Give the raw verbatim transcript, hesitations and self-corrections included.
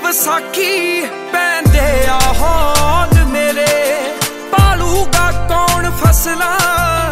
ਵਿਸਾਖੀ ਪੈਂਦੇ ਆ ਹੌਲ ਮੇਰੇ, ਪਾਲੂਗਾ ਕੌਣ ਫਸਲਾਂ